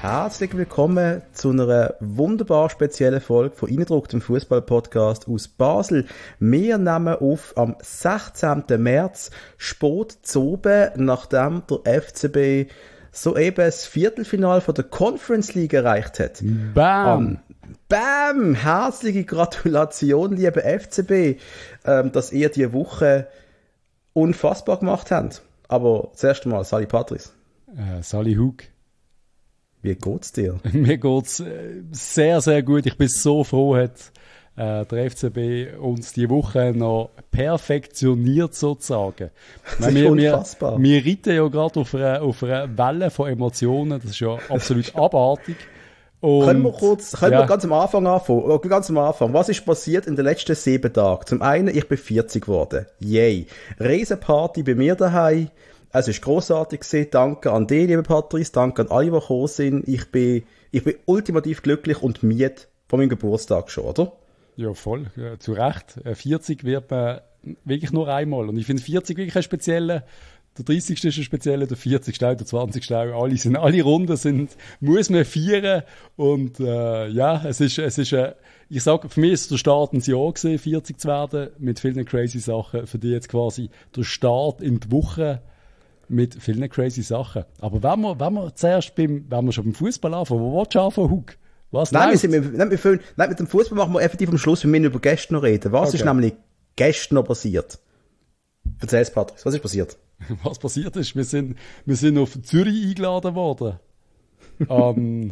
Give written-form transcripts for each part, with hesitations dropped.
Herzlich willkommen zu einer wunderbar speziellen Folge von Innendruck, dem Fußball-Podcast aus Basel. Wir nehmen auf am 16. März spät zu oben, nachdem der FCB soeben das Viertelfinale von der Conference League erreicht hat. Bam! Bam! Herzliche Gratulation, liebe FCB, dass ihr die Woche unfassbar gemacht habt. Aber zuerst einmal, Sali Patrice. Sali Hug. Wie geht's dir? Mir geht's sehr, sehr gut. Ich bin so froh, hat der FCB uns die Woche noch perfektioniert sozusagen. Das ist unfassbar. Wir reiten ja gerade auf einer Welle von Emotionen. Das ist ja absolut abartig. Und, können wir ganz am Anfang anfangen? Ganz am Anfang. Was ist passiert in den letzten 7 Tagen? Zum einen, ich bin 40 geworden. Yay. Riesenparty bei mir daheim. Es ist grossartig gewesen. Danke an dich, liebe Patrice. Danke an alle, die gekommen sind. Ich bin ultimativ glücklich und müde von meinem Geburtstag schon, oder? Ja, voll. Ja, zu Recht. 40 wird man wirklich nur einmal. Und ich finde 40 wirklich ein spezieller. Der 30. ist ein spezieller, der 40. der 20. Alle Runden muss man feiern. Und es ist ich sage, für mich ist der Start ins Jahr gewesen, 40 zu werden, mit vielen crazy Sachen. Für dich jetzt quasi der Start in die Woche mit vielen crazy Sachen. Aber wenn wir zuerst wenn wir schon beim Fußball anfangen, wo willst du anfangen, Hug? Was mit dem Fußball machen wir effektiv am Schluss, wir müssen über gestern noch reden. Was ist nämlich gestern noch passiert? Erzähl's, Patrice, was ist passiert? Was passiert ist, wir sind auf Zürich eingeladen worden. an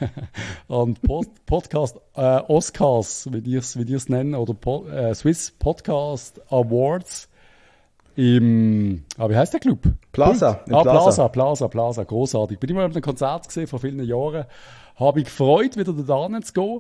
Podcast Oscars, wie die es nennen, oder Swiss Podcast Awards wie heißt der Club? Plaza. Plaza, großartig. Bin ich mal auf einem Konzert gesehen vor vielen Jahren. Habe mich gefreut, wieder da zu gehen.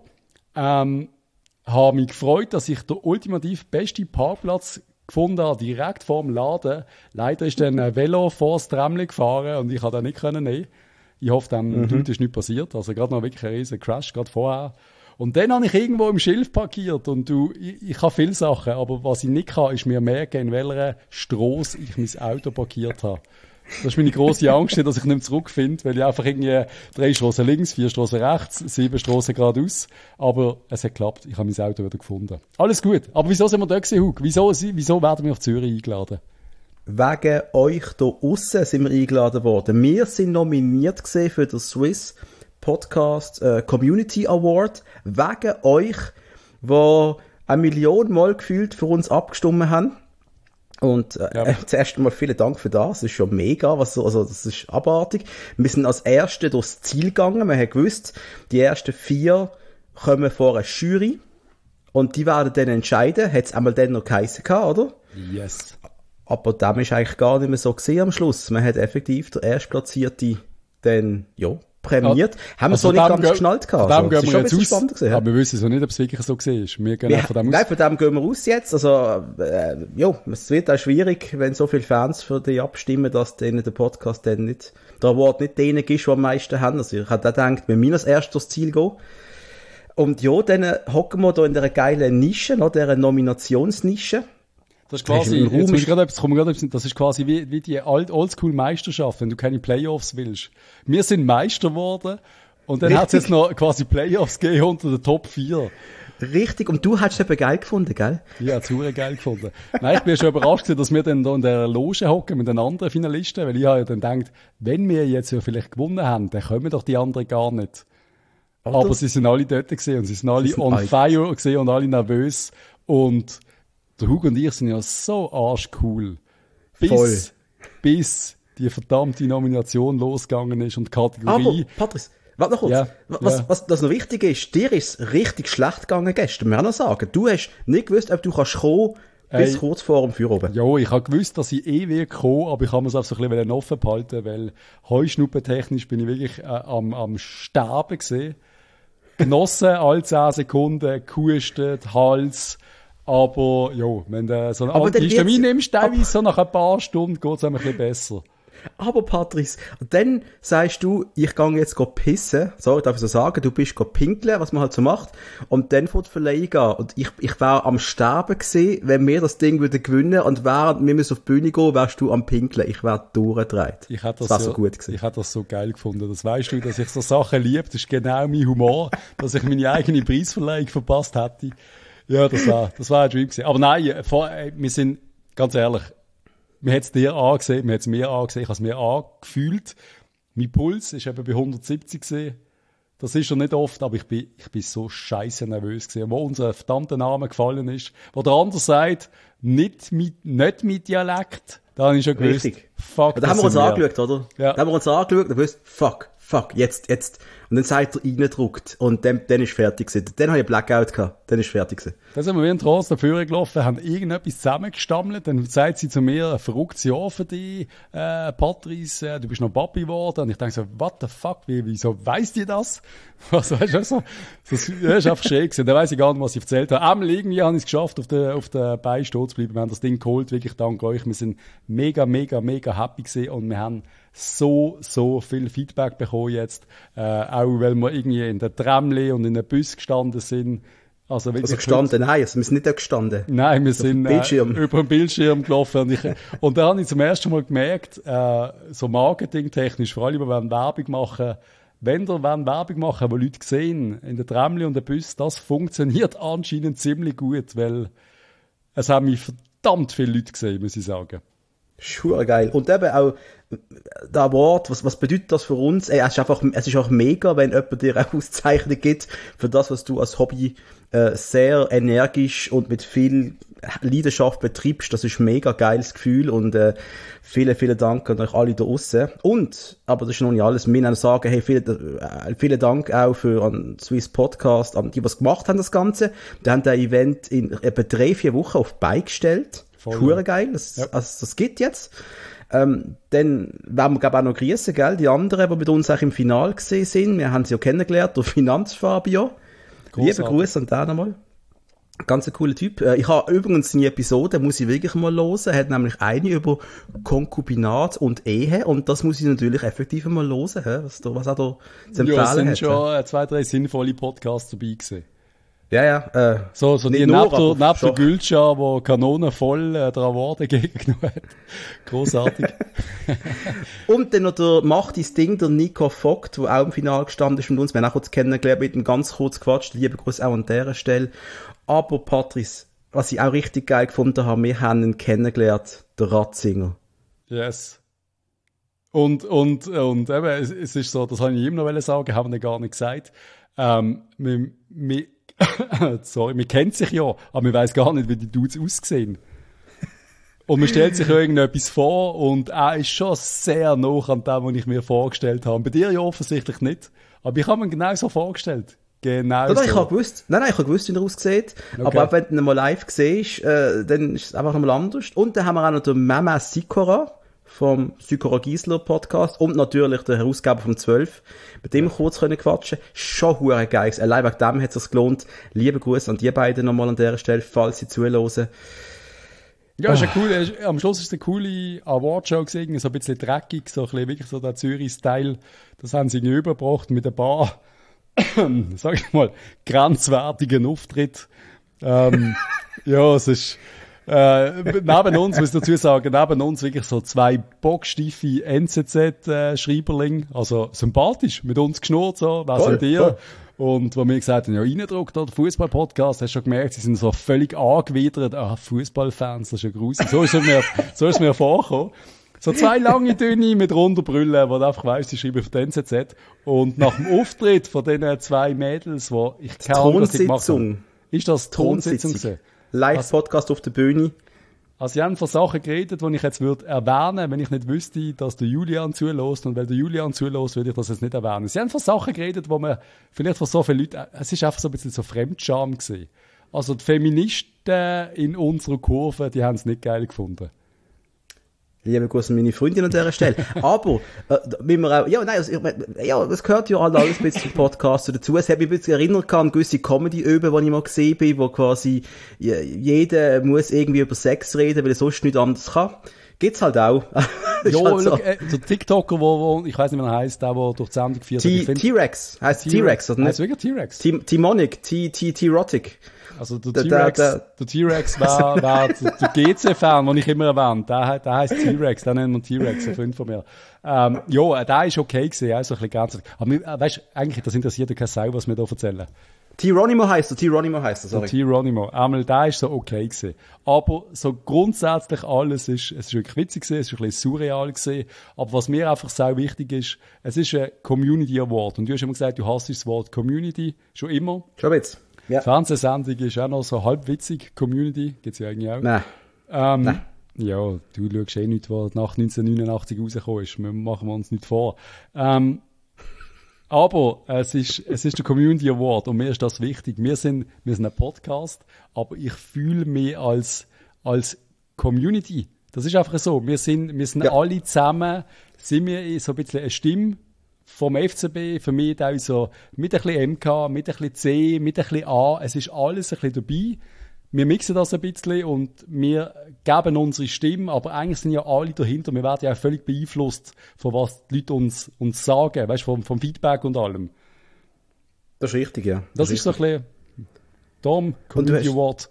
Habe mich gefreut, dass ich den ultimativ besten Parkplatz gefunden habe, direkt vor dem Laden. Leider ist dann ein Velo vor das Tramli gefahren und ich konnte das nicht nehmen. Ich hoffe, dem Dude ist nichts passiert. Also gerade noch wirklich ein riesen Crash, gerade vorher. Und dann habe ich irgendwo im Schilf parkiert und ich habe viele Sachen, aber was ich nicht kann, ist mir merken, in welcher Strasse ich mein Auto parkiert habe. Das ist meine grosse Angst, dass ich nicht mehr zurückfinde, weil ich einfach irgendwie 3 Strassen links, 4 Strassen rechts, 7 Strassen geradeaus. Aber es hat geklappt, ich habe mein Auto wieder gefunden. Alles gut. Aber wieso sind wir da gewesen, Hug? Wieso werden wir auf Zürich eingeladen? Wegen euch da aussen sind wir eingeladen worden. Wir sind nominiert gewesen für den Swiss Podcast Community Award. Wegen euch, die 1 Million Mal gefühlt für uns abgestimmt haben. Und zuerst einmal vielen Dank für das. Das ist schon mega. Das ist abartig. Wir sind als Erste durchs Ziel gegangen. Wir haben gewusst, die ersten 4 kommen vor eine Jury. Und die werden dann entscheiden. Hat es einmal dann noch geheissen gehabt, oder? Yes. Aber dem ist eigentlich gar nicht mehr so gesehen am Schluss. Man hat effektiv der Erstplatzierte dann, prämiert. Haben wir so nicht ganz geschnallt gehabt. Von dem gehen wir jetzt aus. Aber wir wissen so nicht, ob es wirklich so gesehen ist. Wir gehen von dem aus. Nein, von dem gehen wir aus jetzt. Also, es wird auch schwierig, wenn so viele Fans für dich abstimmen, dass denen der Podcast dann nicht, der Award nicht denen ist, die am meisten haben. Also, ich habe auch gedacht, wir müssen als erstes durchs Ziel gehen. Und dann hocken wir da in dieser geilen Nische, dieser Nominationsnische. Das ist quasi, das ist quasi wie die Oldschool-Meisterschaft, wenn du keine Playoffs willst. Wir sind Meister geworden und dann hat es jetzt noch quasi Playoffs gegeben unter den Top 4. Richtig, und du hast es eben geil gefunden, gell? Ja, super geil gefunden. Nein, ich bin schon überrascht, dass wir dann da in der Loge hocken mit den anderen Finalisten, weil ich habe ja dann gedacht, wenn wir jetzt ja vielleicht gewonnen haben, dann kommen doch die anderen gar nicht. Oder? Aber sie sind alle dort gewesen und sie sind alle on fire gewesen und alle nervös und der Hug und ich sind ja so arschcool. Bis die verdammte Nomination losgegangen ist und die Kategorie. Aber, Patrice, warte noch kurz. Ja, was noch wichtig ist, dir ist richtig schlecht gegangen gestern. Wir müssen noch sagen, du hast nicht gewusst, ob du kannst kommen bis kurz vor dem Feuer oben. Ja, ich habe gewusst, dass ich wird kommen, aber ich habe mir es auch so ein bisschen offen behalten, weil heuschnuppentechnisch bin ich wirklich am Sterben gesehen. Genossen, alle 10 Sekunden, gehustet, Hals. Aber, wenn du so einen Antihistamin nimmst, teilweise so nach ein paar Stunden geht es einem ein bisschen besser. Aber Patrice, und dann sagst du, ich gehe jetzt pissen. Sorry, darf ich so sagen? Du bist pinkeln, was man halt so macht. Und dann vor die Verleihung an. Und ich wäre am Sterben gewesen, wenn wir das Ding würden gewinnen. Und während wir müssen auf die Bühne gehen, wärst du am Pinkeln. Ich wäre durchgedreht. Das wäre so gut gewesen. Ich hätte das so geil gefunden. Das weißt du, dass ich so Sachen liebe. Das ist genau mein Humor, dass ich meine eigene Preisverleihung verpasst hätte. Ja, das war ein Dream gewesen. Aber nein, wir sind, ganz ehrlich, wir haben es dir angesehen, wir haben es mir angesehen, ich habe es mir angefühlt. Mein Puls ist eben bei 170 gewesen. Das ist schon nicht oft, aber ich bin so scheiße nervös gewesen. Wo unser verdammter Name gefallen ist, wo der andere sagt, nicht mit Dialekt, da habe ich schon gewusst. Richtig. Fuck, da haben wir uns angeschaut, oder? Ja. Da haben wir uns angeschaut und gewusst, fuck, jetzt. Und dann seid ihr reingedruckt und dann ist fertig gewesen. Dann habe ich Blackout gehabt. Dann ist fertig gewesen. Dann sind wir wie ein Trost dafür gelaufen, haben irgendetwas zusammengestammelt. Dann sagt sie zu mir, ein verrücktes Jahr für dich, Patrice, du bist noch Papi geworden. Und ich denke so, what the fuck, wieso weiss die das? Was weißt du so? Das ist einfach schräg gewesen. Da weiss ich gar nicht, was ich erzählt habe. Einmal irgendwie habe ich es geschafft, auf der Beine stehen zu bleiben. Wir haben das Ding geholt, wirklich dank euch. Wir sind mega happy gewesen und wir haben so viel Feedback bekommen jetzt, auch weil wir irgendwie in der Tramli und in den Bus gestanden sind. Also gestanden? Nein, wir sind nicht da gestanden. Nein, wir sind über den Bildschirm gelaufen. Und da habe ich zum ersten Mal gemerkt, so marketingtechnisch, vor allem, wenn wir Werbung machen, wenn wir Werbung machen, wo Leute sehen, in der Tramli und der Bus, das funktioniert anscheinend ziemlich gut, weil es haben mich verdammt viele Leute gesehen, muss ich sagen. Schur geil. Und eben auch der Award, was bedeutet das für uns? Es ist auch mega, wenn jemand dir eine Auszeichnung gibt für das, was du als Hobby sehr energisch und mit viel Leidenschaft betreibst. Das ist ein mega geiles Gefühl und vielen Dank an euch alle da draussen. Und, aber das ist noch nicht alles, wir wollen sagen, hey, vielen Dank auch für an Swiss Podcast, an die, was gemacht haben, das Ganze. Die haben das Event in etwa 3-4 Wochen auf die Beine gestellt. Schur geil, das geht jetzt. Dann werden wir, glaube ich, auch noch grüßen, gell? Die anderen, die mit uns auch im Finale gesehen sind. Wir haben sie ja kennengelernt, der Finanzfabio. Liebe Grüße an den nochmal. Ganz ein cooler Typ. Ich habe übrigens seine Episode, muss ich wirklich mal hören. Er hat nämlich eine über Konkubinat und Ehe. Und das muss ich natürlich effektiv mal hören, was er da zu empfehlen hat. Ja, es sind schon 2-3 sinnvolle Podcasts dabei gewesen. Ja. So die neben der Gülscha, wo Kanonen voll der Award entgegengenommen hat. Grossartig. Und dann noch der Macht das Ding, der Nico Vogt, der auch im Finale gestanden ist mit uns. Wir haben auch kurz kennengelernt, mit ihm ganz kurz gequatscht. Liebe Grüße auch an dieser Stelle. Aber Patrice, was ich auch richtig geil gefunden habe, wir haben ihn kennengelernt, der Ratzinger. Yes. Und eben, es ist so, das habe ich ihm noch sagen, haben wir gar nicht gesagt. Sorry, man kennt sich ja, aber man weiss gar nicht, wie die Dudes aussehen. Und man stellt sich irgendetwas vor und er ist schon sehr nah an dem, was ich mir vorgestellt habe. Bei dir ja offensichtlich nicht, aber ich habe mir genau so vorgestellt. Genau so. Ich habe gewusst, wie er aussieht, okay. Aber auch wenn du ihn mal live siehst, dann ist es einfach nochmal anders. Und dann haben wir auch noch den Mama Sikora vom Sikora Giesler Podcast und natürlich der Herausgeber vom 12, mit dem wir kurz quatschen können. Schon hure geil. Allein wegen dem hat es sich gelohnt. Liebe Grüße an die beiden nochmal an dieser Stelle, falls sie zuhören. Ja, ist am Schluss ist es eine coole Awardshow gewesen, so ein bisschen dreckig, so ein bisschen wirklich so der Zürich-Style. Das haben sie irgendwie übergebracht mit ein paar, sag ich mal, grenzwertigen Auftritt. Ja, es ist, neben uns, muss ich dazu sagen, neben uns wirklich so 2 bocksteife NZZ-Schreiberling, also sympathisch, mit uns geschnurrt, so, was sind ihr? Und wo wir gesagt haben, ja, reindruckt, der Fußball-Podcast, hast du schon gemerkt, sie sind so völlig angewidert, Fußballfans, das ist ja gruselig. So ist mir vorgekommen. So 2 lange Dünne mit runder Brille, wo du einfach weißt, sie schreiben für den NZZ. Und nach dem Auftritt von diesen 2 Mädels, wo ich kaum was gemacht habe. Ist das Tonsitzung? Live-Podcast auf der Bühne. Also, sie haben von Sachen geredet, die ich jetzt würde erwähnen, wenn ich nicht wüsste, dass der Julian zulässt. Und weil der Julian zulässt, würde ich das jetzt nicht erwähnen. Sie haben von Sachen geredet, wo man vielleicht von so vielen Leuten, es ist einfach so ein bisschen so Fremdscham gewesen. Also, die Feministen in unserer Kurve, die haben es nicht geil gefunden. Liebe Grüße an meine Freundin an dieser Stelle. Aber, wie wir auch, das gehört ja alles ein bisschen zum Podcast dazu. Es hat mich ein bisschen erinnert an gewisse Comedy-Öben, die ich mal gesehen bin, wo quasi jeder muss irgendwie über Sex reden, weil er sonst nichts anderes kann. Gibt's halt auch. Ja, halt so. der TikToker, wo ich weiß nicht, wie er heisst, der durch die Sendung geführt hat. T-Rex. Heißt T-Rex, oder nicht? Heißt wirklich T-Rex? T-Monic, T-Rotic. Also der T-Rex war der GC-Fan, den ich immer erwähnt. Der heisst T-Rex, den nennen wir T-Rex, ein Freund von mir. Ja, der ist okay gewesen, also ein bisschen grenzwertig. Aber weißt du, eigentlich, das interessiert ja keine Sau, was wir da erzählen. T-Ronimo heisst er, sorry. T-Ronimo. Einmal, der ist so okay gewesen. Aber so grundsätzlich alles es ist wirklich witzig gewesen, es ist ein bisschen surreal gewesen. Aber was mir einfach sehr wichtig ist, es ist ein Community Award. Und du hast immer gesagt, du hasst das Wort Community. Schon immer. Schon jetzt. Ja. Fernsehsendung ist auch noch so halb witzig. Community gibt's ja eigentlich auch. Nein. Nein. Ja, du schaust eh nicht, was nach 1989 rausgekommen ist. Machen wir uns nicht vor. Aber es ist der Community Award und mir ist das wichtig. Wir sind ein Podcast, aber ich fühle mich als Community. Das ist einfach so. Wir sind ja. Alle zusammen, sind wir so ein bisschen eine Stimme vom FCB, für mich auch so mit ein bisschen MK, mit ein bisschen C, mit ein bisschen A. Es ist alles ein bisschen dabei. Wir mixen das ein bisschen und wir geben unsere Stimme, aber eigentlich sind ja alle dahinter. Wir werden ja auch völlig beeinflusst, von was die Leute uns sagen, weißt du, vom Feedback und allem. Das ist richtig, ja. Das ist so ein bisschen Dom, Community Award.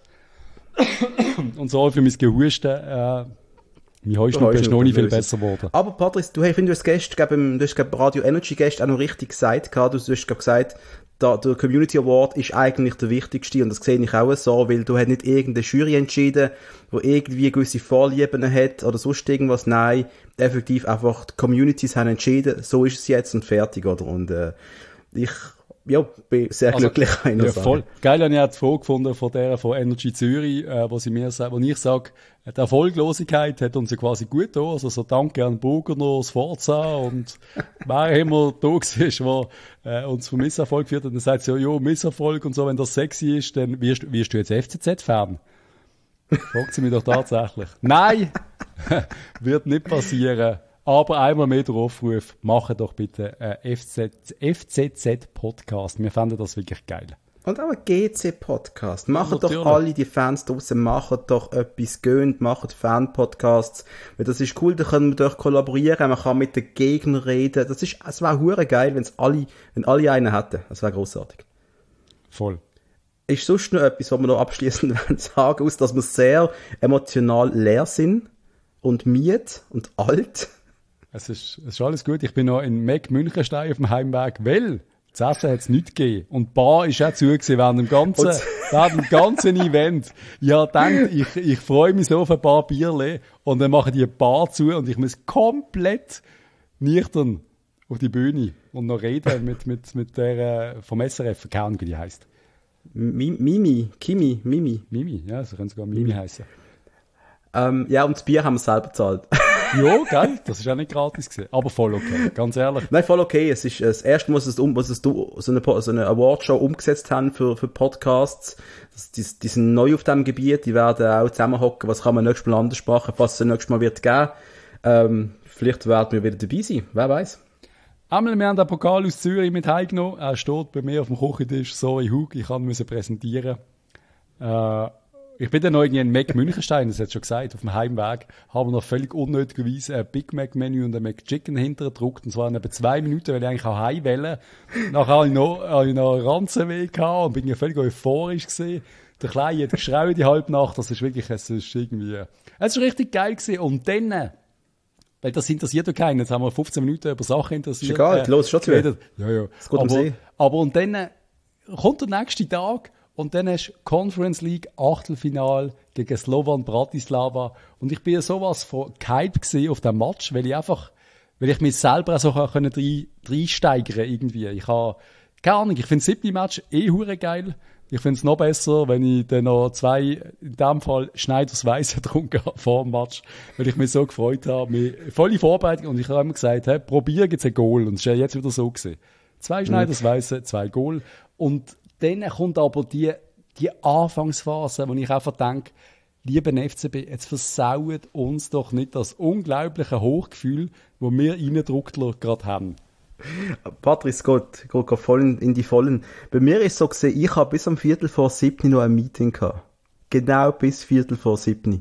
Und so für mein Gehusten, mein Heuschnupfen ist noch nicht viel besser geworden. Aber Patrice, du hast gestern, du hast Radio Energy gestern auch noch richtig gesagt, du hast gesagt, der Community Award ist eigentlich der wichtigste und das sehe ich auch so, weil du hast nicht irgendeine Jury entschieden, wo irgendwie gewisse Vorlieben hat oder sonst irgendwas. Nein, effektiv einfach die Communities haben entschieden, so ist es jetzt und fertig, oder? Und ich bin sehr glücklich. Ja, voll. Geil, habe ich auch die Frage gefunden von Energy Zürich, wo ich sage, die Erfolglosigkeit hat uns ja quasi gut getan. Also so danke an Burger noch, das Forza und wer immer da war, der uns vom Misserfolg geführt hat, dann sagt sie ja, Misserfolg und so, wenn das sexy ist, dann wirst du jetzt FCZ-Fan? Fragt sie mich doch tatsächlich. Nein! Wird nicht passieren. Aber einmal mehr der Aufruf, macht doch bitte einen FCZ-Podcast. Wir fanden das wirklich geil. Und auch einen GC-Podcast. Macht doch alle die Fans draussen, macht doch etwas gönnt, macht Fan-Podcasts. Weil das ist cool, da können wir doch kollaborieren, man kann mit den Gegnern reden. Es wäre hure geil, wenn alle einen hätten. Das wäre grossartig. Voll. Ist sonst noch etwas, was wir noch abschließend sagen, aus, dass wir sehr emotional leer sind und müde und alt? Es ist alles gut. Ich bin noch in Meg Münchenstein auf dem Heimweg, weil das Essen hat es nicht gegeben. Und die Bar ist auch zu gewesen während dem ganzen Event. Ja, ich freue mich so auf ein paar Bierle und dann machen die Bar zu und ich muss komplett nüchtern auf die Bühne und noch reden mit der vom SRF, keine Ahnung, wie die heisst. Mimi, ja, so können sogar Mimi heißen. Ja, und das Bier haben wir selber bezahlt. Ja, gell? Das ist auch nicht gratis gewesen. Aber voll okay, ganz ehrlich. Nein, voll okay. Es ist das erste Mal, was so eine Awardshow umgesetzt haben für Podcasts. Die sind neu auf diesem Gebiet. Die werden auch zusammenhocken. Was kann man nächstes Mal anders machen, was es nächstes Mal wird geben. Vielleicht werden wir wieder dabei sein. Wer weiß. Einmal, wir haben den Pokal aus Zürich mit heimgenommen. Er steht bei mir auf dem Küchentisch. Sorry, Hug, ich musste präsentieren. Ich bin dann noch irgendwie in Meg Münchenstein, das hat schon gesagt, auf dem Heimweg, haben wir noch völlig unnötigerweise ein Big Mac Menü und ein McChicken hintergedruckt, und zwar in etwa 2 Minuten, weil ich eigentlich auch heim wollte. Nachher habe ich noch einen Ranzenweh gehabt und bin ja völlig euphorisch gewesen. Der Kleine hat geschrien die halbe Nacht, es ist richtig geil gewesen. Und dann, weil das interessiert ja keinen, jetzt haben wir 15 Minuten über Sachen interessiert. Ist egal, los, schon zu Ja. Das geht aber und dann kommt der nächste Tag, und dann hast du Conference League Achtelfinal gegen Slovan Bratislava. Und ich bin ja sowas von gehypt gewesen auf dem Match, weil ich mich selber auch so reinsteigern irgendwie. Ich habe, keine Ahnung, ich finde das 7. Match hure geil. Ich finde es noch besser, wenn ich dann noch 2, in dem Fall Schneiders Weiss getrunken habe vor dem Match, weil ich mich so gefreut habe. Volle Vorbereitung, und ich habe immer gesagt, hey, probier jetzt ein Goal. Und es ist ja jetzt wieder so gewesen. 2 Schneiders Weiss, 2 Goal. Und dann kommt aber die Anfangsphase, wo ich einfach denke, lieber FCB, jetzt versaut uns doch nicht das unglaubliche Hochgefühl, das wir Reindruckler gerade haben. Patrice, geht voll in die Vollen. Bei mir ist es so gewesen, ich habe bis um 6:45 noch ein Meeting gehabt. Genau bis 6:45.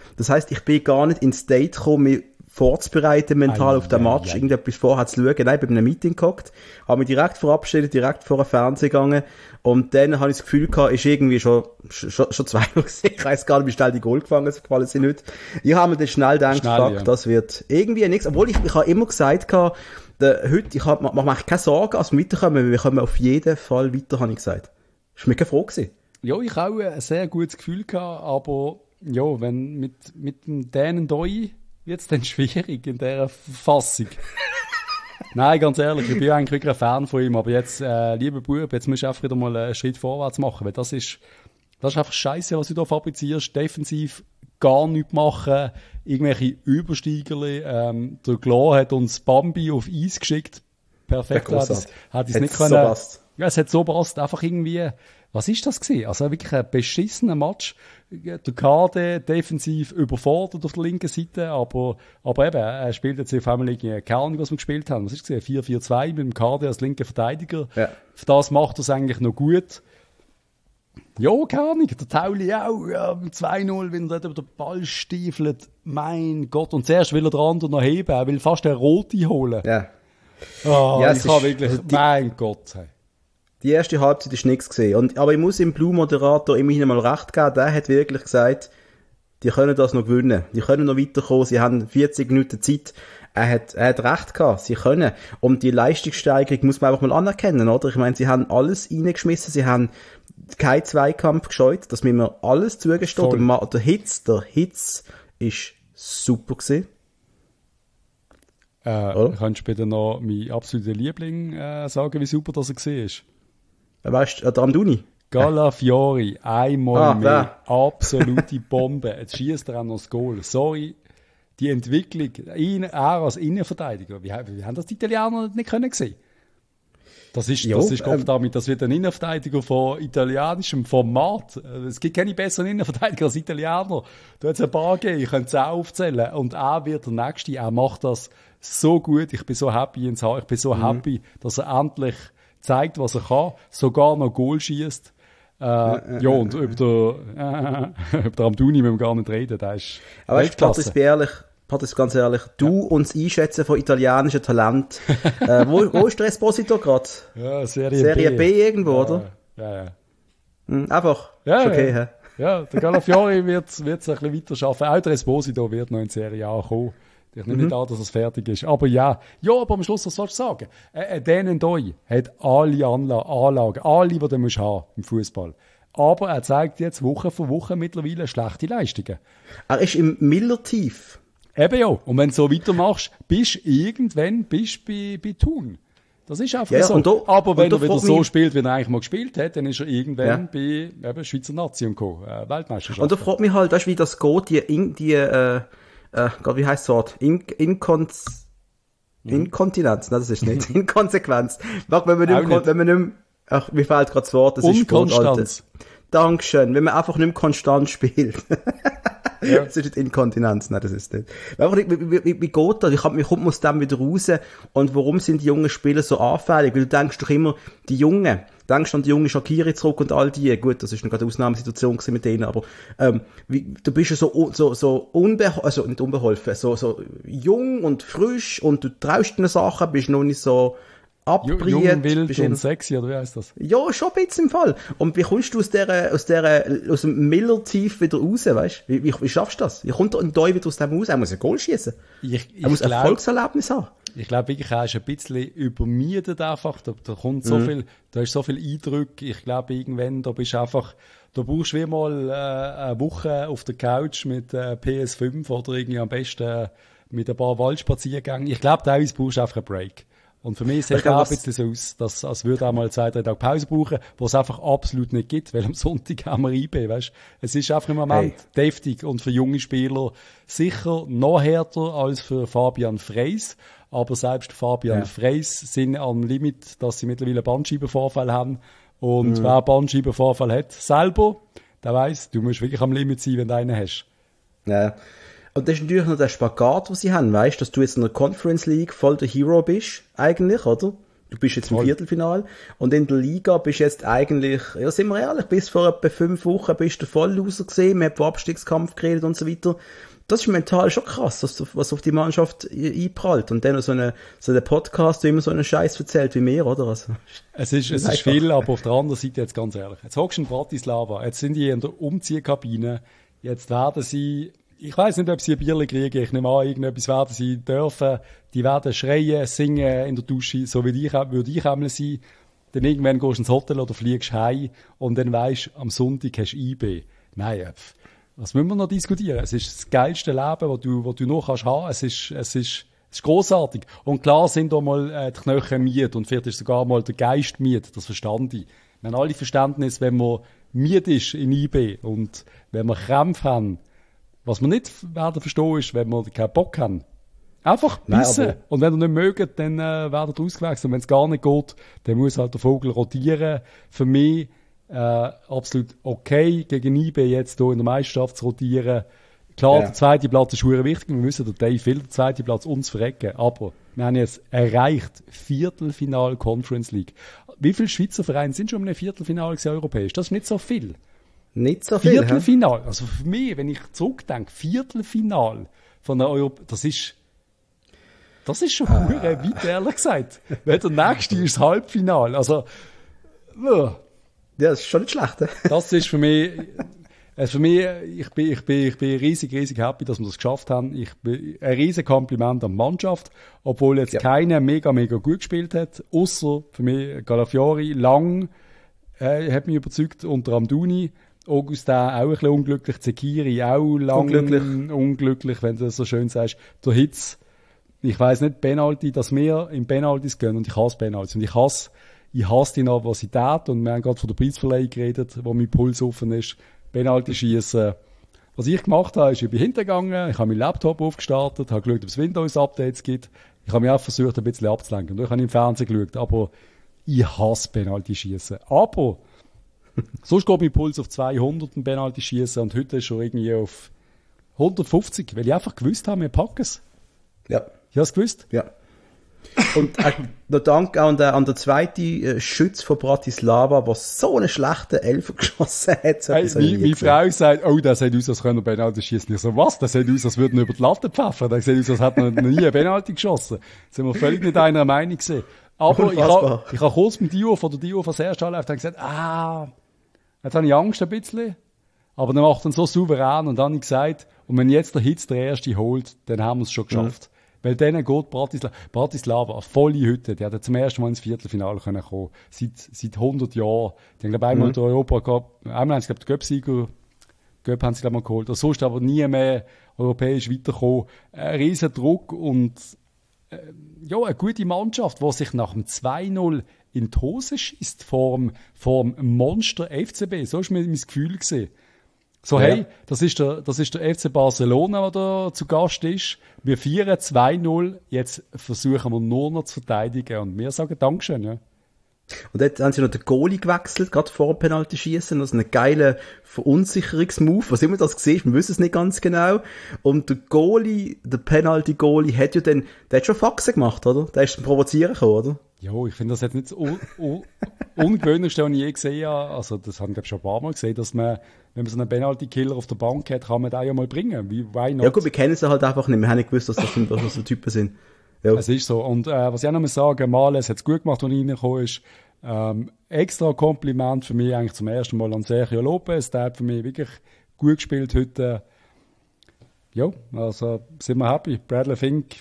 Das heisst, ich bin gar nicht ins State gekommen, mich vorzubereiten mental auf den Match, irgendetwas vorher zu schauen. Nein, ich bin bei einem Meeting gehockt, habe mich direkt verabschiedet, direkt vor den Fernseher gegangen und dann habe ich das Gefühl gehabt, ist irgendwie schon 2 Uhr gewesen. Ich weiss gar nicht, wie schnell die Goal gefallen sind nicht. Ich habe mir dann schnell gedacht, fuck, das wird irgendwie nichts. Obwohl ich habe immer gesagt gehabt, heute, ich mache mir keine Sorgen, als wir weiterkommen, wir kommen auf jeden Fall weiter, habe ich gesagt. Das war mir keine Frage gewesen. Ja, ich habe auch ein sehr gutes Gefühl gehabt, aber ja, wenn mit dem Dänen Doi wird es dann schwierig in dieser Verfassung. Nein, ganz ehrlich, ich bin eigentlich wirklich ein Fan von ihm, aber jetzt, lieber Bub, jetzt musst du einfach wieder mal einen Schritt vorwärts machen, weil das ist einfach Scheiße, was du da fabrizierst, defensiv gar nichts machen, irgendwelche Übersteigerli, der Glo hat uns Bambi auf Eis geschickt, perfekt, hat es nicht können. So ja, es hat so passt, einfach irgendwie, was ist das gewesen? Also wirklich ein beschissener Match. Der KD defensiv überfordert auf der linken Seite, aber eben, er spielt jetzt auf einmal keine Ahnung, was wir gespielt haben. Was ist das? 4-4-2 mit dem KD als linker Verteidiger. Ja. Für das macht er es eigentlich noch gut. Ja, keine Ahnung. Der Tauli auch, ja, 2-0, wenn er dort über den Ball stiefelt. Mein Gott. Und zuerst will er den anderen noch heben, er will fast eine Rote holen. Ja. Oh, ja, ich habe wirklich, also mein Gott. Hey. Die erste Halbzeit ist nichts gesehen. Aber ich muss dem Blue-Moderator immerhin mal recht geben. Der hat wirklich gesagt, die können das noch gewinnen. Die können noch weiterkommen. Sie haben 40 Minuten Zeit. Er hat recht gehabt. Sie können. Und die Leistungssteigerung muss man einfach mal anerkennen, oder? Ich meine, sie haben alles reingeschmissen. Sie haben keinen Zweikampf gescheut. Das müssen wir alles zugestehen. Der Hitz ist super gewesen. Kannst du bitte noch meinen absoluten Liebling sagen, wie super das er war? Weißt du, der Amduni? Calafiori, einmal mehr. Absolute Bombe. Jetzt schießt er auch noch das Goal. Sorry, die Entwicklung, er als Innenverteidiger, wie haben das die Italiener nicht können sehen? Das ist Gott damit, das wird ein Innenverteidiger von italienischem Format. Es gibt keine besseren Innenverteidiger als Italiener. Du hast ein paar gegeben, ich könnte es auch aufzählen. Und er wird der Nächste, er macht das so gut. Ich bin so happy, ich bin so happy, dass er endlich zeigt, was er kann, sogar noch Goal schießt. Ja, und über den Amduni müssen wir gar nicht reden. Der ist aber weißt du, Patrice, ganz ehrlich, du uns einschätzen von italienischen Talent. Wo ist der Esposito gerade? Ja, Serie B irgendwo, ja, oder? Ja. Einfach. Ja, okay, ja. Ja, der Calafiori wird es ein bisschen weiter schaffen. Auch der Esposito wird noch in Serie A kommen. Ich nehme nicht an, dass es fertig ist. Aber ja, aber am Schluss, was sollst du sagen? Dänen Doi hat alle Anlagen, alle, die du musst haben im Fußball. Aber er zeigt jetzt Woche für Woche mittlerweile schlechte Leistungen. Er ist im Miller-Tief. Eben ja. Und wenn du so weitermachst, bist du irgendwann bei Thun. Das ist einfach so. Aber wenn er wieder so spielt, wie er eigentlich mal gespielt hat, dann ist er irgendwann bei Schweizer Nation gekommen, Weltmeisterschaft. Und da fragt mich halt, weißt, wie das geht, wie heisst das Wort? Inkontinenz. Nein, das ist nicht. Inkonsequenz. Wenn man nicht mehr, ach, mir fehlt gerade das Wort, das ist Unkonstanz. Dankeschön. Wenn man einfach nicht mehr konstant spielt. Ja. Das ist nicht Inkontinenz, nein, das ist nicht. Wie geht das? Wie kommt man aus dem wieder raus? Und warum sind die jungen Spieler so anfällig? Weil du denkst doch immer, denkst an die jungen Shaqiri zurück und all die. Gut, das ist gerade eine Ausnahmesituation mit denen, aber, du bist ja nicht unbeholfen, so jung und frisch und du traust den Sachen, bist noch nicht so abbriet. Jung, wild und sexy, oder wie heisst das? Ja, schon ein bisschen im Fall. Und wie kommst du aus dem Miller-Tief wieder raus, weißt? Wie schaffst du das? Wie kommt ein Doi wieder aus dem raus? Er muss ein Goal schießen. Er muss ein Erfolgserlebnis haben. Ich glaube wirklich, er ist ein bisschen übermiedet einfach. Da kommt so viel, da ist so viel Eindruck. Ich glaube, irgendwann, da brauchst du wie mal eine Woche auf der Couch mit PS5 oder irgendwie am besten mit ein paar Waldspaziergängen. Ich glaube, teilweise brauchst du einfach einen Break. Und für mich sieht es auch ein bisschen so aus, dass als würde auch mal 2-3 Tage Pause brauchen, wo es einfach absolut nicht gibt, weil am Sonntag haben wir IB, weißt? Es ist einfach im Moment deftig und für junge Spieler sicher noch härter als für Fabian Freis. Aber selbst Fabian Freis sind am Limit, dass sie mittlerweile Bandscheibenvorfall haben. Und wer Bandscheibenvorfall hat, selber, der weiss, du musst wirklich am Limit sein, wenn du einen hast. Ja. Und das ist natürlich noch der Spagat, den sie haben, weißt, dass du jetzt in der Conference League voll der Hero bist, eigentlich, oder? Du bist jetzt im Viertelfinale und in der Liga bist du jetzt eigentlich, ja, sind wir ehrlich, bis vor etwa 5 Wochen bist du voll rausgesehen, wir haben vom Abstiegskampf geredet und so weiter. Das ist mental schon krass, was auf die Mannschaft einprallt. Und dann noch so einen Podcast, der immer so einen Scheiß erzählt wie mir, oder? Also, es ist viel, aber auf der anderen Seite jetzt ganz ehrlich. Jetzt hockst du in Bratislava, jetzt sind die in der Umziehkabine, jetzt werden sie, ich weiss nicht, ob sie ein Bierchen kriegen, ich nehme an, irgendetwas werden sie dürfen, die werden schreien, singen in der Dusche, so wie würde ich einmal sein. Dann irgendwann gehst du ins Hotel oder fliegst heim und dann weisst, am Sonntag hast du IB. Nein, was müssen wir noch diskutieren? Es ist das geilste Leben, das du noch kannst haben. Es ist grossartig. Und klar sind da mal die Knochen miet und vielleicht ist sogar mal der Geist miet, das verstand ich. Wir haben alle Verständnis, wenn man miet ist in IB und wenn wir Krämpfe haben. Was wir nicht werden verstehen ist, wenn wir keinen Bock haben. Einfach bissen. Und wenn ihr nicht mögt, dann werdet ihr ausgewechselt. Und wenn es gar nicht geht, dann muss halt der Vogel rotieren. Für mich absolut okay, gegen IB jetzt hier in der Meisterschaft zu rotieren. Klar, der zweite Platz ist sehr wichtig. Wir müssen der Dave will den zweiten Platz uns verrecken. Aber wir haben jetzt erreicht Viertelfinal Conference League. Wie viele Schweizer Vereine sind schon in einem Viertelfinale europäisch? Das ist nicht so viel. Nicht so viel. Viertelfinal. Also für mich, wenn ich zurückdenke, Viertelfinal von der Europa, das ist schon weit, ehrlich gesagt. Weil der nächste ist das Halbfinale. Also, ja, das ist schon nicht schlecht. Das ist für mich, ich bin riesig happy, dass wir das geschafft haben. Ein riesen Kompliment an die Mannschaft, obwohl jetzt keiner mega gut gespielt hat, außer für mich Galafiori lang, hat mich überzeugt, unter Amdouni. Augustin auch ein bisschen unglücklich, Zekiri auch lang unglücklich, wenn du das so schön sagst. Der Hitz, ich weiss nicht, Penalty, dass wir in Penaltys gehen und ich hasse Penaltys und ich hasse die Nervosität und wir haben gerade von der Preisverleihung geredet, wo mein Puls offen ist. Penalty schießen. Was ich gemacht habe, ist, ich bin hintergegangen, ich habe meinen Laptop aufgestartet, habe geschaut, ob es Windows-Updates gibt. Ich habe mich auch versucht, ein bisschen abzulenken. Und ich habe im Fernsehen geschaut, aber ich hasse Penalty schießen. Aber sonst geht mein Puls auf 200 ein Penalty schießen und heute ist schon irgendwie auf 150, weil ich einfach gewusst habe, wir packen es. Ja. Ich habe es gewusst. Ja. Und noch Dank an der zweiten Schütz von Bratislava, der so einen schlechten Elfer geschossen hat. Meine Frau sagt, oh, der sieht aus, als könnte er Penalty schießen. Ich so, was? Der sieht aus, als würde er über die Latte pfeffern. Der sieht aus, als hätte er noch nie einen Penalty geschossen. Da sind wir völlig nicht einer Meinung gewesen. Aber ich habe kurz mit Dio von das erste anläuft, und gesagt, jetzt habe ich Angst ein bisschen. Aber dann macht er so souverän und dann habe ich gesagt, und wenn jetzt der Hitz der Erste holt, dann haben wir es schon geschafft. Weil denen geht Bratislava, eine volle Hütte, die hat zum ersten Mal ins Viertelfinale kommen können. Seit 100 Jahren. Die haben, glaube ich, einmal den Europacup, einmal haben sie, glaube ich, den Göpp-Sieger, Göpp haben sie, glaube ich, mal geholt. Und sonst aber nie mehr europäisch weitergekommen. Ein riesen Druck und, eine gute Mannschaft, die sich nach dem 2-0 in die Hose schießt vor dem Monster FCB. So war mein Gefühl gewesen. So, hey, das ist der FC Barcelona, der da zu Gast ist. Wir feiern 2-0. Jetzt versuchen wir nur noch zu verteidigen. Und wir sagen Dankeschön, ja. Und jetzt haben sie noch den Goalie gewechselt, gerade vor dem Penalty-Schießen. Das ist ein geiler Verunsicherungsmove. Was immer das gesehen, wir wissen es nicht ganz genau. Und der Goalie, der Penalty-Goalie, der hat schon Faxen gemacht, oder? Der ist zum Provozieren gekommen, oder? Ja, ich finde das jetzt nicht das Ungewöhnlichste, was ich je gesehen habe. Also, das haben wir schon ein paar Mal gesehen, dass man, wenn man so einen Penalty-Killer auf der Bank hat, kann man den ja mal bringen. Why not? Ja gut, wir kennen sie halt einfach nicht. Wir haben nicht gewusst, dass das so Typen sind. Ja. Es ist so. Und was ich auch noch mal sagen, Males hat es gut gemacht, als er reingekommen ist. Extra Kompliment für mich eigentlich zum ersten Mal an Sergio Lopez. Der hat für mich wirklich gut gespielt heute. Ja, also sind wir happy. Bradley Fink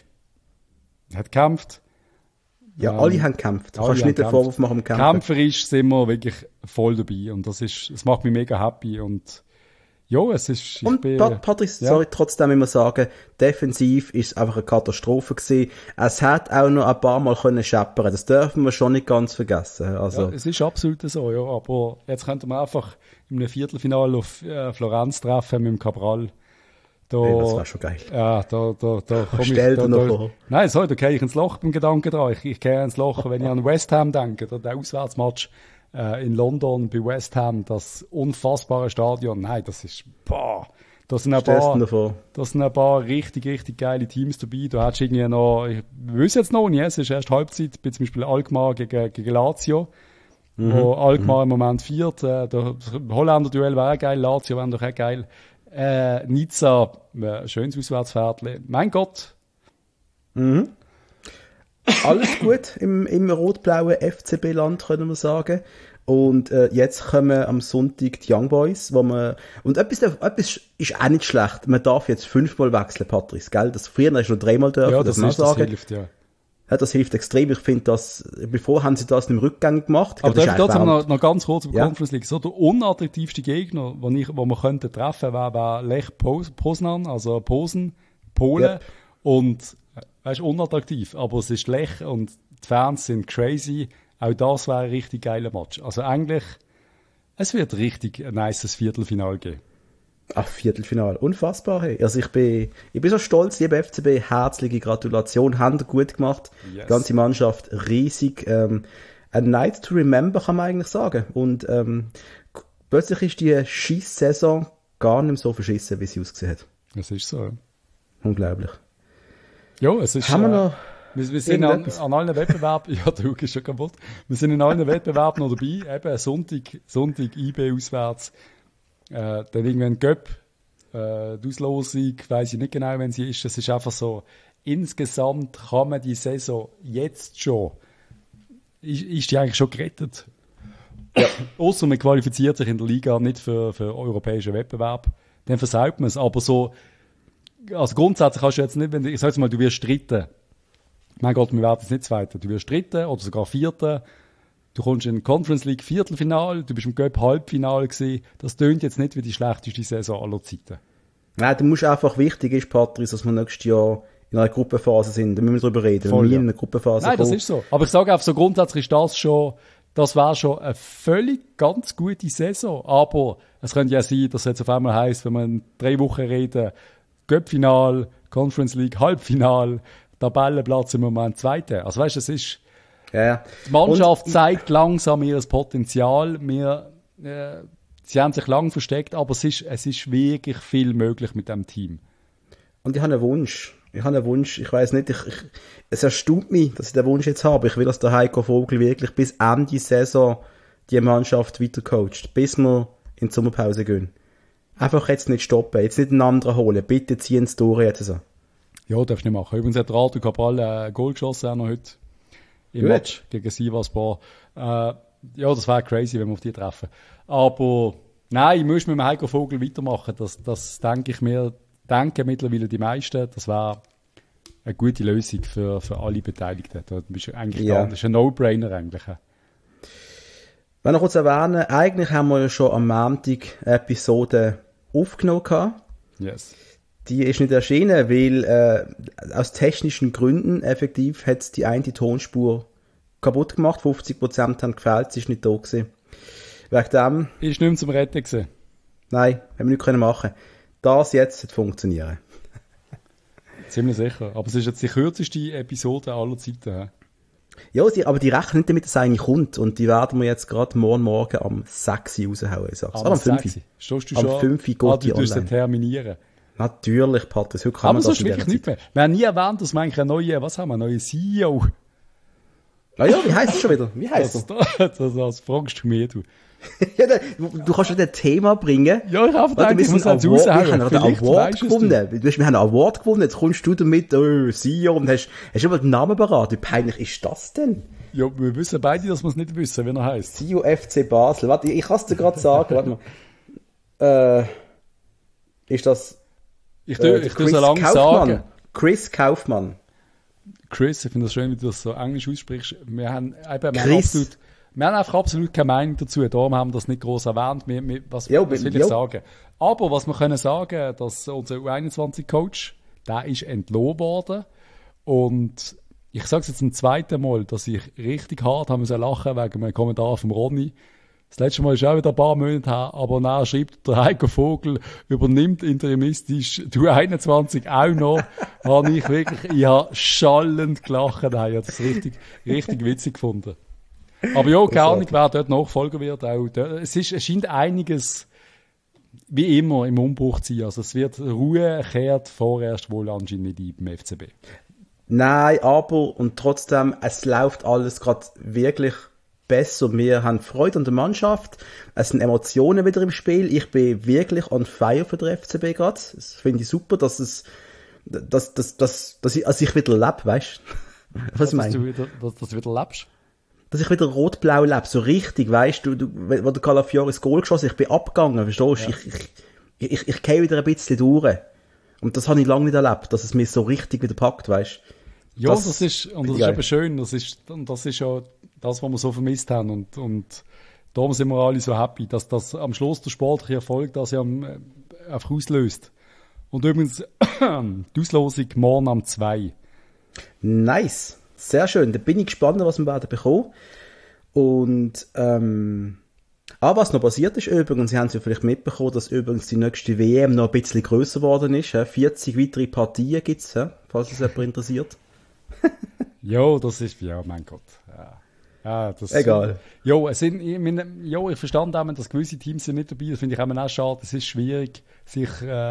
hat gekämpft. Ja, alle haben gekämpft. Du kannst nicht den Vorwurf machen am Kämpfen. Kämpferisch sind wir wirklich voll dabei. Und das macht mich mega happy. Und ja, es ist... Patrick, sorry, trotzdem immer sagen, defensiv ist es einfach eine Katastrophe gewesen. Es hat auch noch ein paar Mal können scheppern. Das dürfen wir schon nicht ganz vergessen. Also. Ja, es ist absolut so, ja. Aber jetzt könnten wir einfach in einem Viertelfinale auf Florenz treffen mit dem Cabral. Das war schon geil. Ja, da komme ich... Stell dir noch vor. Nein, sorry, da gehe ich ins Loch beim Gedanken dran. Ich gehe ins Loch, wenn ich an West Ham denke, der Auswärtsmatch in London bei West Ham, das unfassbare Stadion. Nein, das ist, Da sind ein paar richtig, richtig geile Teams dabei. Da hättest du irgendwie noch, ich weiß jetzt noch nicht, es ist erst Halbzeit, bei zum Beispiel Alkmaar gegen Lazio, wo Alkmaar im Moment führt. Der Holländer-Duell wäre auch geil, Lazio wäre doch auch geil. Nizza, schönes Auswärtsfährtchen. Mein Gott. Alles gut im rot-blauen FCB-Land, können wir sagen. Und jetzt kommen am Sonntag die Young Boys, wo man, und etwas ist auch nicht schlecht. Man darf jetzt 5-mal wechseln, Patrice, gell? Das früher hast du nur 3-mal dürfen. Ja, das hilft, ja. Ja, das hilft extrem. Ich finde das, bevor haben sie das im Rückgang gemacht. Aber darf ich trotzdem noch ganz kurz über Conference League. So der unattraktivste Gegner, wo man könnte treffen, wäre Lech Poznan, also Posen, Polen. Yep. Und, weißt, unattraktiv. Aber es ist Lech und die Fans sind crazy. Auch das wäre ein richtig geiler Match. Also eigentlich, es wird richtig ein nices Viertelfinale geben. Ach, Viertelfinale. Unfassbar, hey. Also ich bin so stolz, liebe FCB, herzliche Gratulation, haben gut gemacht. Yes. Die ganze Mannschaft riesig. A night to remember, kann man eigentlich sagen. Und plötzlich ist die Schiss-Saison gar nicht mehr so verschissen, wie sie ausgesehen hat. Das ist so, ja. Unglaublich. Ja, es ist... Haben wir noch... Wir sind an allen Wettbewerben, ja, der Hug ist schon kaputt. Wir sind in allen Wettbewerben noch dabei. Eben Sonntag IB auswärts. Dann irgendwann Göpp, die Auslosung, weiss ich nicht genau, wenn sie ist. Das ist einfach so, insgesamt kann man die Saison jetzt schon, ist die eigentlich schon gerettet. Ja. Ausser man qualifiziert sich in der Liga nicht für europäischen Wettbewerb. Dann versaut man es. Aber so, also grundsätzlich kannst du jetzt nicht, wenn ich sag jetzt mal, du wirst Dritter. Mein Gott, wir werden jetzt nicht Zweiter. Du wirst Dritter oder sogar Vierter. Du kommst in Conference League Viertelfinale, du bist im Cup Halbfinale gewesen. Das tönt jetzt nicht wie die schlechteste Saison aller Zeiten. Nein, du musst einfach, wichtig ist, Patrice, dass wir nächstes Jahr in einer Gruppenphase sind. Da müssen wir drüber reden. Voll, wenn wir in einer Gruppenphase Nein, das ist so. Aber ich sage einfach so, grundsätzlich ist das wäre schon eine völlig ganz gute Saison. Aber es könnte ja sein, dass es jetzt auf einmal heisst, wenn wir in 3 Wochen reden, Cup-Final, Conference League, Halbfinale, Tabellenplatz im Moment Zweiter. Also weißt du, es ist... Ja. Die Mannschaft zeigt langsam ihr Potenzial. Sie haben sich lang versteckt, aber es ist wirklich viel möglich mit dem Team. Und ich habe einen Wunsch. Ich weiss nicht, es erstaunt mich, dass ich den Wunsch jetzt habe. Ich will, dass der Heiko Vogel wirklich bis Ende Saison die Mannschaft weiter coacht, bis wir in die Sommerpause gehen. Einfach jetzt nicht stoppen, jetzt nicht einen anderen holen. Bitte ziehen Sie durch jetzt so. Ja, darfst du nicht machen. Übrigens hat Rato Cabral ein Goal geschossen, auch noch heute. Im Match gegen Sivasspor. Ja, das wäre crazy, wenn wir auf die treffen. Aber nein, ich muss mit dem Heiko Vogel weitermachen. Das denke ich mir, denken mittlerweile die meisten. Das wäre eine gute Lösung für alle Beteiligten. Das ist eigentlich das ist ein No-Brainer eigentlich. Wenn ich kurz erwähnen, eigentlich haben wir ja schon am Montag Episode aufgenommen gehabt. Yes. Die ist nicht erschienen, weil aus technischen Gründen effektiv hat die eine Tonspur kaputt gemacht. 50% haben gefehlt, sie ist nicht da gewesen. Wegen dem... Ist nicht mehr zum Retten gewesen? Nein, haben wir nicht machen können. Das jetzt wird funktionieren. Ziemlich sicher. Aber es ist jetzt die kürzeste Episode aller Zeiten. Ja, aber die rechnen nicht damit, dass eine kommt. Und die werden wir jetzt gerade morgen am 6 Uhr raushauen. Am 5 Uhr? Stehst du schon? Am 5 Uhr geht die online. Du terminieren. Natürlich, Patrice. Heute kann aber sonst wirklich nicht mehr. Wir haben nie erwähnt, dass wir eigentlich einen neuen CEO. Ah ja, wie heisst es schon wieder? Wie heisst es? Das fragst du mir, du. Ja, du kannst nicht ein Thema bringen. Ja, ich habe gedacht, ich muss halt raushauen. Wir haben einen Award gewonnen. Wir haben einen Award gewonnen. Jetzt kommst du damit, CEO, und hast immer den Namen beraten. Wie peinlich ist das denn? Ja, wir wissen beide, dass wir es nicht wissen, wie er heisst. CEO FC Basel. Warte, ich kann es dir gerade sagen. Warte mal. Ist das... Ich tue so lange sagen. Chris Kaufmann. Chris, ich finde das schön, wie du das so englisch aussprichst. Wir haben einfach absolut keine Meinung dazu. Darum haben wir das nicht gross erwähnt. Was will ich sagen? Aber was wir können sagen, dass unser U21-Coach, der ist entlohnt worden. Und ich sage es jetzt zum zweiten Mal, dass ich richtig hart haben müssen lachen wegen einem Kommentar von Ronny. Das letzte Mal ist auch wieder ein paar Monate her, aber dann schreibt der Heiko Vogel, übernimmt interimistisch du 21 auch noch. Ich habe schallend gelacht. Ich habe das richtig witzig gefunden. Aber ja, keine Ahnung, wer dort Nachfolger wird. Auch dort. Es scheint einiges wie immer im Umbruch ziehen. Also es wird Ruhe kehrt vorerst wohl anscheinend nicht ein beim FCB. Nein, aber und trotzdem, es läuft alles gerade wirklich besser. Wir haben Freude an der Mannschaft. Es sind Emotionen wieder im Spiel. Ich bin wirklich on fire für den FCB gerade. Das finde ich super, dass ich wieder lebe, weißt du? Was ich meine? Dass du wieder lebst? Dass ich wieder rot-blau lebe, so richtig, weißt du, wo der Calafiori das Goal geschossen, ich bin abgegangen, verstehst du? Ja. Ich gehe wieder ein bisschen durch. Und das habe ich lange nicht erlebt, dass es mich so richtig wieder packt, weißt du? Ja, das ist eben schön. Das ist ja das, was wir so vermisst haben. Und darum sind wir alle so happy, dass das am Schluss der sportliche Erfolg das ja einfach auslöst. Und übrigens, die Auslosung morgen am 2. Nice. Sehr schön. Da bin ich gespannt, was wir werden bekommen. Und, was noch passiert ist übrigens, Sie haben es ja vielleicht mitbekommen, dass übrigens die nächste WM noch ein bisschen grösser geworden ist. 40 weitere Partien gibt es, falls es jemand interessiert. Ja, das ist, ja, mein Gott. Ja, das, egal. Ich verstand auch, dass gewisse Teams sind nicht dabei. Das finde ich auch schade. Es ist schwierig, sich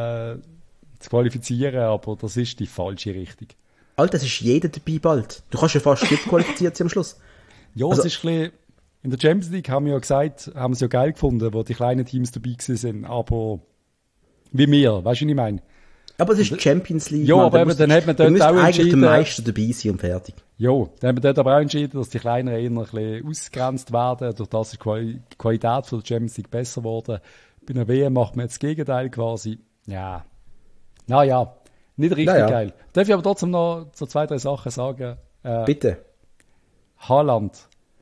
zu qualifizieren, aber das ist die falsche Richtung. Alter, es ist jeder dabei bald. Du kannst ja fast nicht qualifiziert sein am Schluss. Ja, also, es ist ein bisschen, in der Champions League haben wir ja gesagt, haben wir es ja geil gefunden, wo die kleinen Teams dabei sind, aber wie wir, weißt du, was ich meine? Aber es ist Champions League. Ja, Mann, aber dann hat man dort auch eigentlich der Meister dabei sein und fertig. Ja, dann hat man dort aber auch entschieden, dass die Kleinen eher ein bisschen ausgegrenzt werden. Durch das ist die Qualität von der Champions League besser geworden. Bei einer WM macht man jetzt das Gegenteil quasi. Ja. Naja, nicht richtig geil. Darf ich aber trotzdem noch so 2, 3 Sachen sagen? Bitte. Haaland.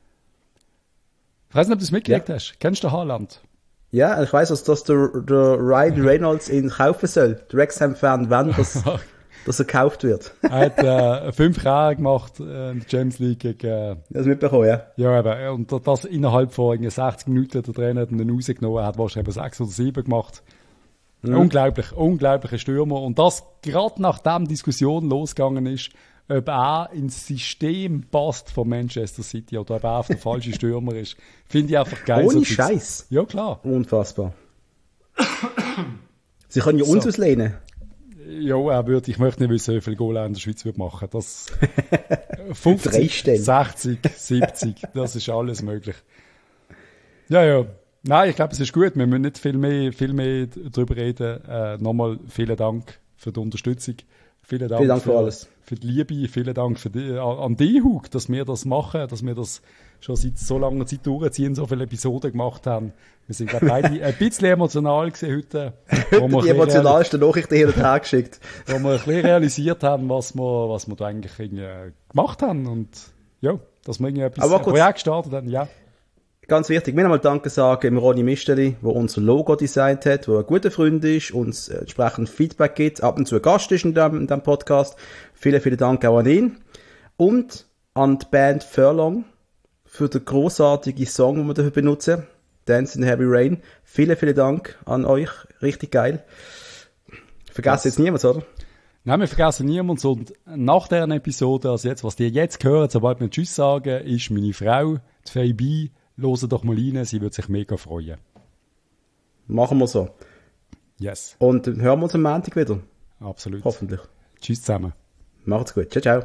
Ich weiß nicht, ob du es mitgekriegt hast. Kennst du Haaland? Ja, ich weiss, dass der Ryan Reynolds ihn kaufen soll. Der Wrexham-Fan, wenn dass er gekauft wird. Er hat 5 Jahre gemacht in der Champions League gegen... Das mitbekommen, ja. Ja, eben. Und das innerhalb von 60 Minuten der Trainer hat ihn rausgenommen. Er hat wahrscheinlich 6 oder 7 gemacht. Unglaublicher Stürmer. Und das gerade nachdem die Diskussion losgegangen ist, ob er ins System passt von Manchester City oder ob er auf der falsche Stürmer ist, finde ich einfach geil. Ohne Scheiß. Ja, klar. Unfassbar. Sie können ja uns auslehnen. Ja, ich möchte nicht wissen, wie viele Goal er in der Schweiz machen. Das 50, 60, 70, das ist alles möglich. Ja. Nein, ich glaube, es ist gut. Wir müssen nicht viel mehr darüber reden. Nochmal vielen Dank für die Unterstützung. Vielen Dank für alles. Für die Liebe. Vielen Dank an dich, Hug, dass wir das machen, dass wir das schon seit so langer Zeit durchziehen, so viele Episoden gemacht haben. Wir sind, glaube ich, beide ein bisschen emotional gewesen heute. Die emotionalste Nachricht hier geschickt. Wo wir ein bisschen realisiert haben, was wir da eigentlich gemacht haben. Und ja, dass wir irgendwie ein Projekt gestartet haben. Ja. Ganz wichtig, wir nochmal Danke sagen dem Ronny Misteli, der unser Logo designt hat, der ein guter Freund ist, uns entsprechend Feedback gibt, ab und zu ein Gast ist in diesem Podcast. Vielen Dank auch an ihn. Und an die Band Furlong für den grossartigen Song, den wir dafür benutzen. Dance in Heavy Rain. Vielen Dank an euch. Richtig geil. Vergessen jetzt niemand, oder? Nein, wir vergessen niemand. Und nach dieser Episode, also jetzt, was ihr jetzt hört, sobald wir Tschüss sagen, ist meine Frau, die Fabi. Hören doch mal rein, sie würde sich mega freuen. Machen wir so. Yes. Und dann hören wir uns am Montag wieder. Absolut. Hoffentlich. Tschüss zusammen. Macht's gut. Ciao.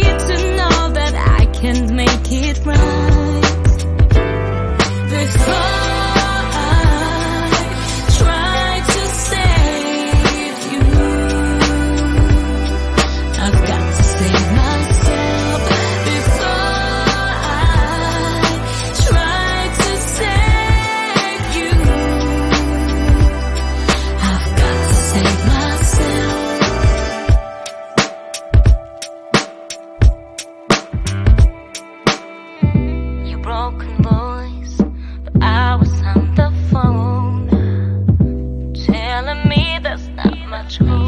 Make it right before I was on the phone, telling me there's not much hope.